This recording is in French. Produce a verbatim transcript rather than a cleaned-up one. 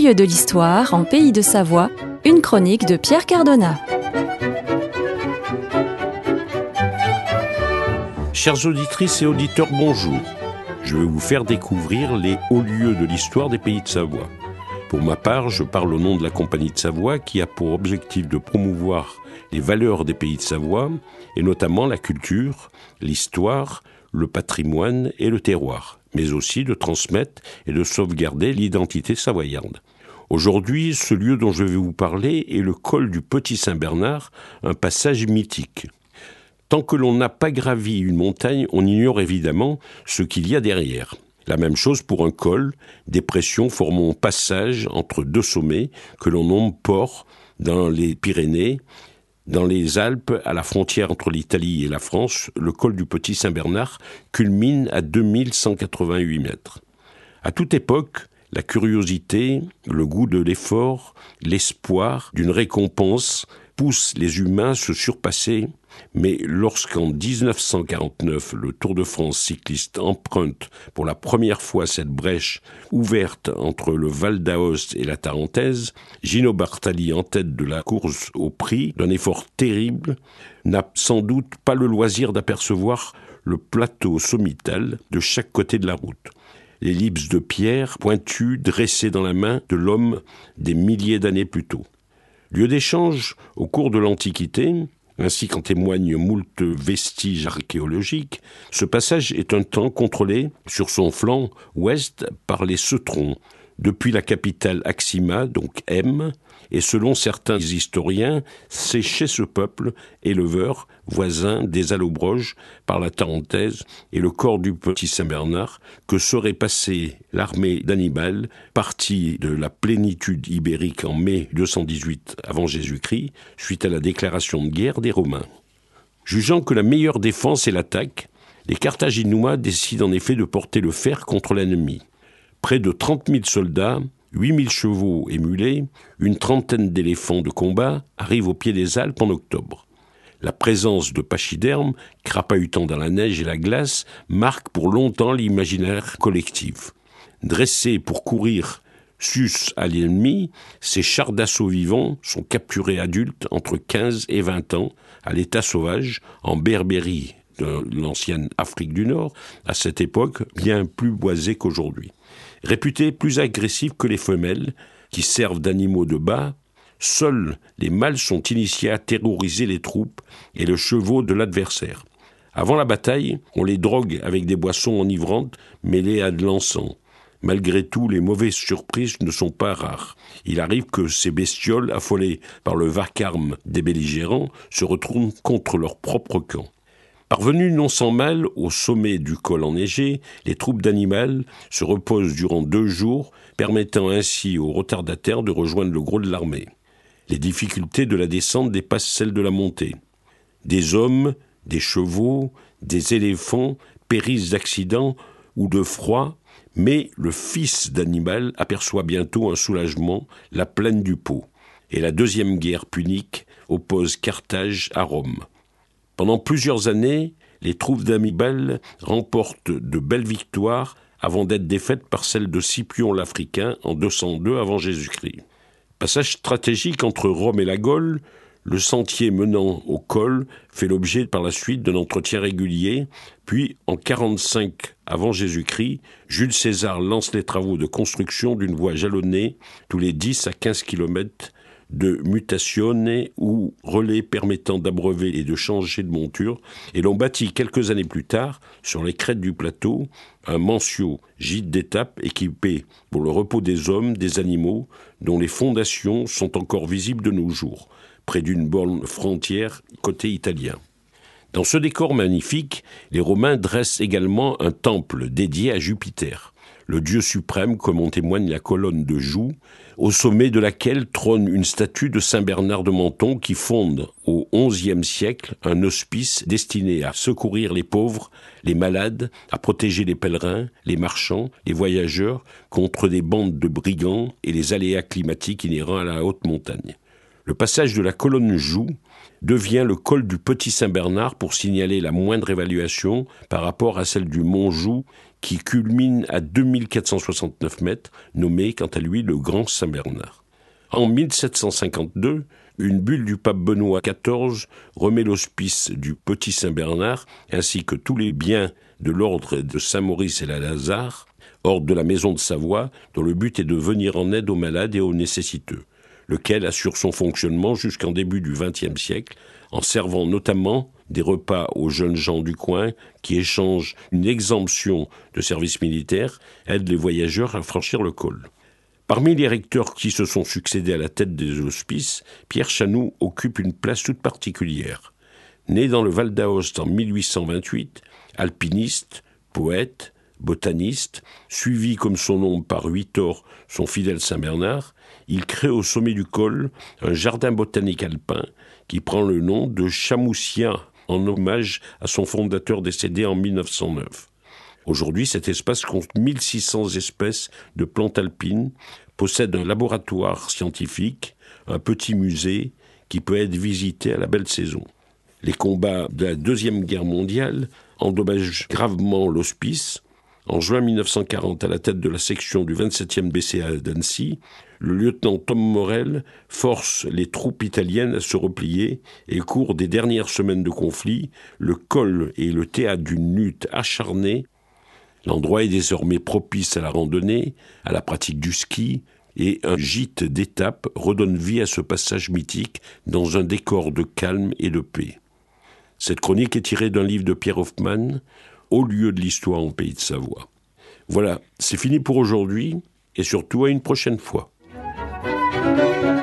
lieux de l'histoire en Pays de Savoie, une chronique de Pierre Cardona. Chères auditrices et auditeurs, bonjour. Je vais vous faire découvrir les hauts lieux de l'histoire des Pays de Savoie. Pour ma part, je parle au nom de la Compagnie de Savoie qui a pour objectif de promouvoir les valeurs des Pays de Savoie et notamment la culture, l'histoire, le patrimoine et le terroir, mais aussi de transmettre et de sauvegarder l'identité savoyarde. Aujourd'hui, ce lieu dont je vais vous parler est le col du Petit Saint-Bernard, un passage mythique. Tant que l'on n'a pas gravi une montagne, on ignore évidemment ce qu'il y a derrière. La même chose pour un col, dépression formant un passage entre deux sommets que l'on nomme port dans les Pyrénées. Dans les Alpes, à la frontière entre l'Italie et la France, le col du Petit Saint-Bernard culmine à deux mille cent quatre-vingt-huit mètres. À toute époque, la curiosité, le goût de l'effort, l'espoir d'une récompense poussent les humains à se surpasser. Mais lorsqu'en dix-neuf cent quarante-neuf, le Tour de France cycliste emprunte pour la première fois cette brèche ouverte entre le Val d'Aoste et la Tarentaise, Gino Bartali, en tête de la course au prix d'un effort terrible, n'a sans doute pas le loisir d'apercevoir le plateau sommital de chaque côté de la route. L'ellipse de pierre pointue dressée dans la main de l'homme des milliers d'années plus tôt. Lieu d'échange au cours de l'Antiquité, ainsi qu'en témoignent moult vestiges archéologiques, ce passage est un temps contrôlé sur son flanc ouest par les Ceutrons, depuis la capitale Axima, donc M, et selon certains historiens, c'est chez ce peuple, éleveur, voisin des Allobroges, par la Tarentaise et le corps du Petit Saint-Bernard, que serait passée l'armée d'Hannibal, partie de la plénitude ibérique en mai deux cent dix-huit avant Jésus-Christ, suite à la déclaration de guerre des Romains. Jugeant que la meilleure défense est l'attaque, les Carthaginois décident en effet de porter le fer contre l'ennemi. Près de trente mille soldats, huit mille chevaux et mulets, une trentaine d'éléphants de combat arrivent au pied des Alpes en octobre. La présence de pachydermes, crapahutant dans la neige et la glace, marque pour longtemps l'imaginaire collectif. Dressés pour courir sus à l'ennemi, ces chars d'assaut vivants sont capturés adultes entre quinze et vingt ans, à l'état sauvage, en Berbérie de l'ancienne Afrique du Nord, à cette époque bien plus boisée qu'aujourd'hui. Réputés plus agressifs que les femelles, qui servent d'animaux de bas, seuls les mâles sont initiés à terroriser les troupes et le chevaux de l'adversaire. Avant la bataille, on les drogue avec des boissons enivrantes mêlées à de l'encens. Malgré tout, les mauvaises surprises ne sont pas rares. Il arrive que ces bestioles, affolées par le vacarme des belligérants, se retournent contre leur propre camp. Parvenus non sans mal au sommet du col enneigé, les troupes d'Hannibal se reposent durant deux jours, permettant ainsi aux retardataires de rejoindre le gros de l'armée. Les difficultés de la descente dépassent celles de la montée. Des hommes, des chevaux, des éléphants périssent d'accidents ou de froid, mais le fils d'Hannibal aperçoit bientôt un soulagement, la plaine du Pô, et la deuxième guerre punique oppose Carthage à Rome. Pendant plusieurs années, les troupes d'Hannibal remportent de belles victoires avant d'être défaites par celles de Scipion l'Africain en deux cent deux avant Jésus-Christ. Passage stratégique entre Rome et la Gaule, le sentier menant au col fait l'objet par la suite d'un entretien régulier, puis en quarante-cinq avant Jésus-Christ, Jules César lance les travaux de construction d'une voie jalonnée tous les dix à quinze kilomètres de mutazione ou relais permettant d'abreuver et de changer de monture, et l'on bâtit quelques années plus tard, sur les crêtes du plateau, un mansio gîte d'étape équipé pour le repos des hommes, des animaux, dont les fondations sont encore visibles de nos jours, près d'une borne frontière côté italien. Dans ce décor magnifique, les Romains dressent également un temple dédié à Jupiter, le dieu suprême, comme en témoigne la colonne de Joux, au sommet de laquelle trône une statue de Saint Bernard de Menton qui fonde au onzième siècle un hospice destiné à secourir les pauvres, les malades, à protéger les pèlerins, les marchands, les voyageurs contre des bandes de brigands et les aléas climatiques inhérents à la haute montagne. Le passage de la colonne Joux devient le col du Petit Saint-Bernard pour signaler la moindre évaluation par rapport à celle du Mont Joux qui culmine à deux mille quatre cent soixante-neuf mètres, nommé quant à lui le Grand Saint-Bernard. En mille sept cent cinquante-deux, une bulle du pape Benoît quatorze remet l'hospice du Petit Saint-Bernard ainsi que tous les biens de l'ordre de Saint-Maurice et la Lazare, ordre de la Maison de Savoie, dont le but est de venir en aide aux malades et aux nécessiteux, lequel assure son fonctionnement jusqu'en début du vingtième siècle, en servant notamment des repas aux jeunes gens du coin qui échangent une exemption de service militaire, aident les voyageurs à franchir le col. Parmi les recteurs qui se sont succédés à la tête des hospices, Pierre Chanoux occupe une place toute particulière. Né dans le Val d'Aoste en mille huit cent vingt-huit, alpiniste, poète, botaniste, suivi comme son nom par Huitor, son fidèle Saint-Bernard, il crée au sommet du col un jardin botanique alpin qui prend le nom de Chamoussia, en hommage à son fondateur décédé en mille neuf cent neuf. Aujourd'hui, cet espace compte mille six cents espèces de plantes alpines, possède un laboratoire scientifique, un petit musée qui peut être visité à la belle saison. Les combats de la Deuxième Guerre mondiale endommagent gravement l'hospice. En juin mille neuf cent quarante, à la tête de la section du vingt-septième B C A d'Annecy, le lieutenant Tom Morel force les troupes italiennes à se replier et, au cours des dernières semaines de conflit, le col est le théâtre d'une lutte acharnée. L'endroit est désormais propice à la randonnée, à la pratique du ski, et un gîte d'étape redonne vie à ce passage mythique dans un décor de calme et de paix. Cette chronique est tirée d'un livre de Pierre Hoffmann, Haut lieu de l'histoire en Pays de Savoie. Voilà, c'est fini pour aujourd'hui, et surtout à une prochaine fois.